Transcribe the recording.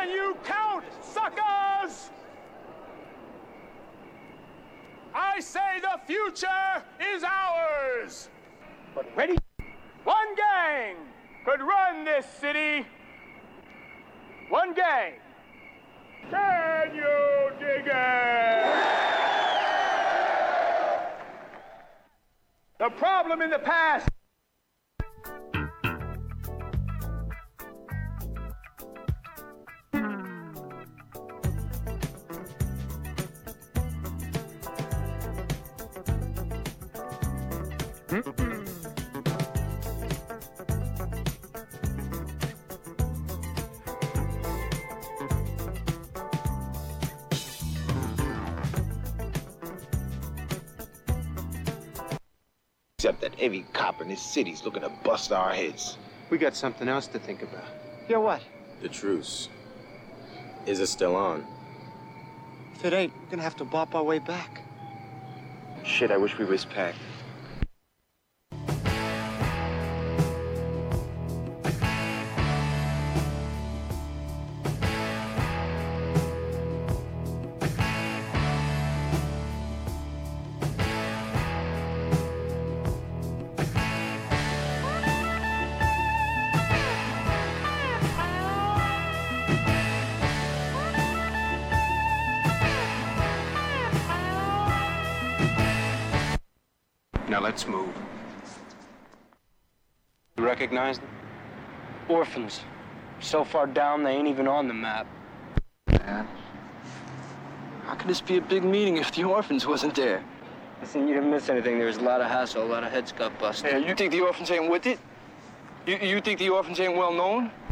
Can you count, suckers? I say the future is ours. But ready? One gang could run this city. One gang. Can you dig it? The problem in the past. Except that every cop in this city's looking to bust our heads. We got something else to think about. Yeah, what? The truce. Is it still on? If it ain't, we're gonna have to bop our way back. Shit, I wish we was packed. Now let's move. You recognize them? Orphans. So far down, they ain't even on the map. Man, how could this be a big meeting if the orphans wasn't there? Listen, you didn't miss anything. There was a lot of hassle, a lot of heads got busted. Hey, you think the orphans ain't with it? You think the orphans ain't well known?